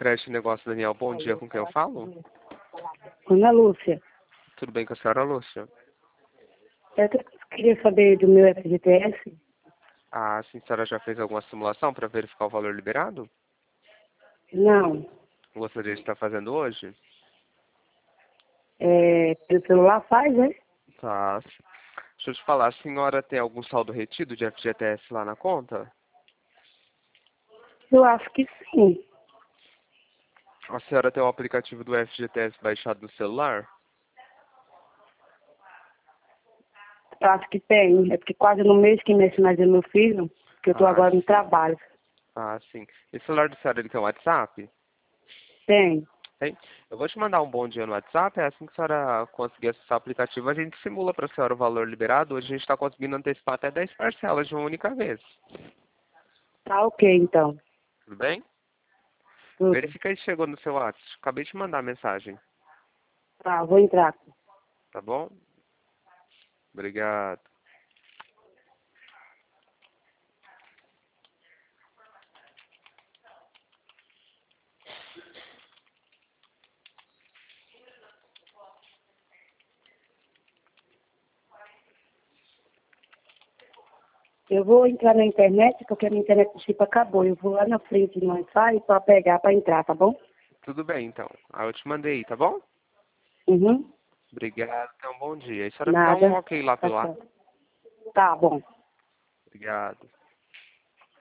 Crédito e Negócio Daniel, bom dia, com quem eu falo? Ana Lúcia, Tudo bem com a senhora, Lúcia? eu queria saber do meu FGTS. A senhora já fez alguma simulação para verificar o valor liberado? Não, Gostaria de estar fazendo hoje? pelo celular faz, né? Tá. Deixa eu te falar, a senhora tem algum saldo retido de FGTS lá na conta? Eu acho que sim. A senhora tem o aplicativo do FGTS baixado no celular? Eu acho que tem. É porque quase no mês que mexe mais é meu filho, que eu tô Ah, agora no sim. trabalho. Ah, sim. Esse celular do senhora, ele tem um WhatsApp? Tem. Tem? Eu vou te mandar um bom dia no WhatsApp, é assim que a senhora conseguir acessar o aplicativo, a gente simula para a senhora o valor liberado. Hoje a gente está conseguindo antecipar até 10 parcelas de uma única vez. Tá ok, então. Tudo bem? Tudo. Verifica aí se chegou no seu WhatsApp. Acabei de mandar a mensagem. Tá, vou entrar. Tá bom? Obrigado. Eu vou entrar na internet, porque a minha internet do chip acabou. Eu vou lá na frente no Wi-Fi pra pegar, pra entrar, tá bom? Tudo bem, então. Ah, eu te mandei, tá bom? Uhum. Obrigado. Então, bom dia. E a senhora me dá um Nada. ok lá Tá pelo WhatsApp. certo. Tá bom. Obrigado.